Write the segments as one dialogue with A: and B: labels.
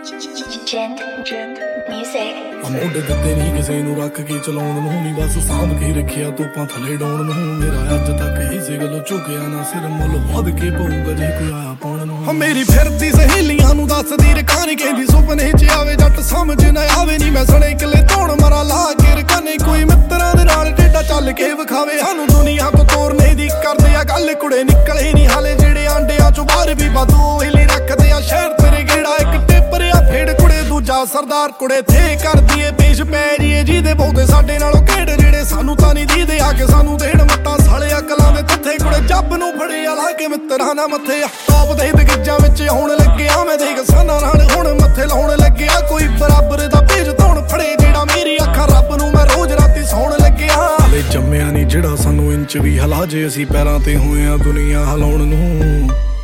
A: ਮੋਢੇ ਦਿੱਤੇ ਨਹੀਂ ਕਿਸੇ ਨੂੰ ਰੱਖ ਕੇ ਚਲਾਉਣ ਨੂੰ ਨੀ ਬਸ ਸਾਂਭ ਕੇ ਰੱਖਿਆ ਤੋਪਾਂ ਥੱਲੇ ਡਾਉਣ ਨੂੰ ਮੇਰਾ ਅੱਜ ਤੱਕ ਹਿੱਸੇ ਗੱਲੋਂ ਝੁਕਿਆ ਨਾ ਸਿਰ ਮੁੱਲ ਵੱਧ ਕੇ ਪਊਗਾ ਜੇ ਕੋਈ ਆਇਆ ਪਾਉਣ ਨੂੰ ਮੇਰੀ ਫਿਰਦੀ ਸਹੇਲੀਆਂ ਨੂੰ ਦੱਸਦੀ ਰਕਾਨੀ ਕਹਿੰਦੀ ਸੁਪਨੇ 'ਚ ਆਵੇ ਜੱਟ ਸਮਝ ਨਾ ਆਵੇ ਨੀ ਮੈਂ ਸਣੇ ਕਿਲੇ ਧੌਣ ਮਰਾ ਲਾ ਕੇ ਰਕਾਨੇ ਕੋਈ ਮਿੱਤਰਾਂ ਦੇ ਨਾਲ ਟੇਡਾ ਚੱਲ ਕੇ ਵਿਖਾਵੇ ਸਾਨੂੰ ਦੁਨੀਆ ਤੋਂ ਤੋਰਨੇ ਦੀ ਕਰਦੇ ਆ ਗੱਲ ਕੁੜੇ ਨਿਕਲੇ ਨਹੀਂ ਹਾਲੇ ਜਿਹੜੇ ਆਂਡਿਆਂ ਚੋਂ ਬਾਹਰ ਵੀ ਬਾਦੂ ਹਿੱਲੀ ਰੱਖਦੇ ਆ ਸ਼ਹਿਰ ਤੇਰੇ ਗੇੜਾ ਇੱਕ ਟੇਪਰਿਆ ਫੇੜ ਕੁੜੇ ਦੂਜਾ ਸਰਦਾਰ ਕੁੜੇ ਥੇ ਕਰਦੀ ਏ ਪੇਸ਼ ਪੈ ਜੀਏ ਜਿਹਦੇ ਬਹੁਤੇ ਸਾਡੇ ਨਾਲੋਂ ਕਿਹੜੇ ਜਿਹੜੇ ਸਾਨੂੰ ਤਾਂ ਨਹੀਂ ਦੀਦੇ ਆ ਕੇ ਸਾਨੂੰ ਦੇਣ ਮੱਤਾਂ ਸਾਲੇ ਅਕਲਾਂ ਦੇ ਤੱਥੇ ਕੁੜੇ ਜੱਬ ਨੂੰ ਫੜਿਆ ਲਾ ਕੇ ਮਿੱਤਰਾਂ ਨਾਲ ਮੱਥੇ ਟੌਪ ਦੇ ਬਗੀਚਾਂ ਵਿੱਚ ਆਉਣ ਲੱਗਿਆ ਮੈਂ ਦੇਖ ਸਾਨਾਂ ਨਾਲ ਹੁਣ ਮੱਥੇ ਲਾਉਣ ਲੱਗਿਆ ਕੋਈ ਬਰਾਬਰ ਦਾ ਭੇਜ ਧੌਣ ਫੜੇ ਜਿਹੜਾ ਮੇਰੀ ਅੱਖਾਂ ਰੱਬ ਨੂੰ ਮੈਂ ਰੋਜ਼ ਰਾਤੀ ਸੌਣ ਲੱਗਿਆ ਹਲੇ ਜੰਮਿਆ ਨਹੀਂ ਜਿਹੜਾ ਸਾਨੂੰ ਇੰਚ ਵੀ ਹਿਲਾ ਜੇ ਅਸੀਂ ਪੈਰਾਂ ਤੇ ਹੋਏ ਆ ਦੁਨੀਆ ਹਿਲਾਉਣ ਨੂੰ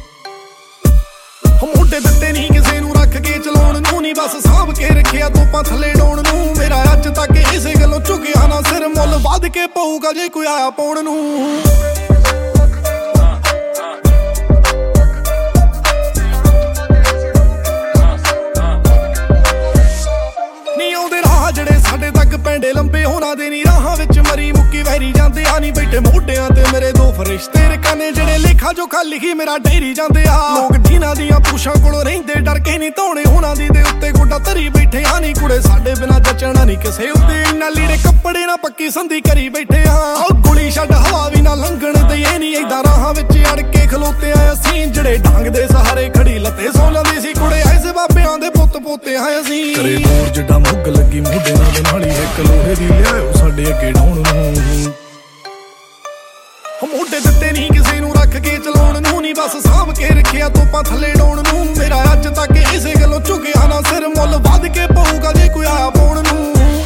A: ਮੋਢੇ ਦਿੱਤੇ ਨਹੀਂ ਕਿਸੇ ਨੂੰ ਰੱਖ ਕੇ ਚਲਾਉਣ ਨੂੰ ਨੀ ਬਸ ਸਾਂਭ ਕੇ ਰੱਖਿਆ ਤੋਪਾਂ ਥੱਲੇ ਡਾਉਣ ਨੂੰ ਮੇਰਾ ਅੱਜ ਤੱਕ ਇਸੇ ਗੱਲੋਂ ਝੁਕਿਆ ਨਾ ਸਿਰ ਮੁੱਲ ਵੱਧ ਕੇ ਪਊਗਾ ਜੇ ਕੋਈ ਆਇਆ ਪਾਉਣ ਨੂੰ ਜਿਹੜੇ ਸਾਡੇ ਤੱਕ ਪੈਂਡੇ ਲੰਬੇ ਹੋਣਾ ਦੇ ਨੀ ਰਾਹਾਂ ਵਿੱਚ ਮਰੀ ਮੁੱਕੀ ਵਹਿਰੀ ਜਾਂਦੇ ਆ ਨੀ ਬੈਠੇ ਮੋਢਿਆਂ ਤੇ ਮੇਰੇ ਦੋ ਫਰਿਸ਼ਤੇ ਰਕਾਨੇ ਜਿਹੜੇ ਲੇਖਾ ਜੋਖਾ ਲਿਖੀ ਮੇਰਾ ਡੇਰੀ ਜਾਂਦੇ ਆ ਲੋਕ ਜਿਨ੍ਹਾਂ ਦੀਆਂ ਪੂਛਾਂ ਕੋਲੋਂ ਰਹਿੰਦੇ ਡਰ ਕੇ ਨਹੀਂ ਧੌਣੇ ਹੋਣਾ ਦੀ ਦੇ ਉੱਤੇ ਗੋਡਾ ਧਰੀ ਬੈਠੇ ਆ ਨੀ ਕੁੜੇ ਸਾਡੇ ਬਿਨਾਂ ਜਚਣਾ ਨਹੀਂ ਕਿਸੇ ਉੱਤੇ ਇੰਨਾ ਲੀੜੇ ਕੱਪੜੇ ਨਾ ਪੱਕੀ ਸੰਧੀ ਕਰੀ ਬੈਠੇ ਆ ਗੋਲੀ ਛੱਡ ਹਵਾ ਵੀ ਨਾ ਲੰਘਣ ਦਈਏ ਨੀ ਏਦਾਂ ਰਾਹਾਂ ਵਿੱਚ ਅੜ ਕੇ ਖਲੋਤੇ ਆ ਅਸੀਂ ਜਿਹੜੇ ਡਾਂਗ ਦੇ ਸਹਾਰੇ ਖੜੀ ਲੱਤੇ ਸੌ ਲੈਂਦੀ ਸੀ ਕੁੜੇ ਐਸੇ ਬਾਬਿਆਂ ਦੇ ਪੁੱਤ ਪੋਤੇ ਆ ਅਸੀਂ ਕਰੇ ਮੋਰ ਜਿੱਡਾ ਮੁੱਗ ਲੱਗੀ ਮੋਢੇ ਨਾਲ ਹੀ ਇੱਕ ਲੋਹੇ ਦੀ ਲਿਆਓ ਸਾਡੇ ਅੱਗੇ ਡਾਉਣ ਨੂੰ ਮੋਢੇ ਦਿੱਤੇ ਨਹੀਂ ਕਿਸੇ ਨੂੰ ਰੱਖ ਕੇ ਚਲਾਉਣ ਨੂੰ ਨੀ ਬਸ ਸਾਂਭ ਕੇ ਰੱਖਿਆ ਤੋਪਾਂ ਥੱਲੇ ਡਾਉਣ ਨੂੰ ਮੇਰਾ ਅੱਜ ਤੱਕ ਇਸੇ ਗੱਲੋਂ ਝੁਕਿਆ ਨਾ ਸਿਰ ਮੁੱਲ ਵੱਧ ਕੇ ਪਊਗਾ ਜੇ ਕੋਈ ਆਇਆ ਪਾਉਣ ਨੂੰ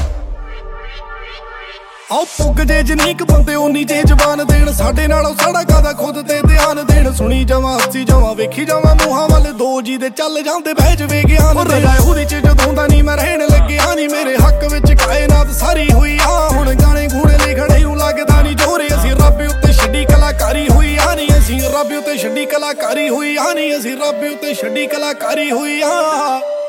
A: ਆਓ ਪੁੱਗ ਜੇ ਜਨੀਕ ਬੰਦੇ ਉਨੀ ਜੇ ਜ਼ਬਾਨ ਦੇਣ ਸਾਡੇ ਨਾਲੋਂ ਸਾਡਾ ਕਾਦਾ ਖੁਦ ਤੇ ਧਿਆਨ ਦੇਣ ਸੁਣੀ ਜਾਵਾਂ ਹੱਸੀ ਜਾਵਾਂ ਵੇਖੀ ਜਾਵਾਂ ਮੂੰਹਾਂ ਵੱਲ ਦੋ ਜੀ ਦੇ ਚੱਲ ਜਾਂਦੇ ਬਹਿ ਜਵੇ ਗਿਆਨ ਰਜਾਏ ਉਹਦੇ ਚ ਜਦੋਂ ਦਾ ਨਹੀਂ ਮੈਂ ਰਹਿਣ ਲੱਗਿਆ ਨੀ ਮੇਰੇ ਹੱਕ ਵਿੱਚ ਕਾਇਨਾਤ ਸਾਰੀ ਹੋਈ ਆ ਹੁਣ ਗਾਣੇ ਗੂੜੇ ਲਿਖਣੇ ਨੂੰ ਲੱਗਦਾ ਨਹੀਂ ਜੋਰੇ ਅਸੀਂ ਰੱਬ ਉੱਤੇ ਛੱਡੀ ਕਲਾਕਾਰੀ ਹੋਈ ਆ ਨੀ ਅਸੀਂ ਰੱਬ ਉੱਤੇ ਛੱਡੀ ਕਲਾਕਾਰੀ ਹੋਈ ਆ ਨੀ ਅਸੀਂ ਰੱਬ ਉੱਤੇ ਛੱਡੀ ਕਲਾਕਾਰੀ ਹੋਈ ਆ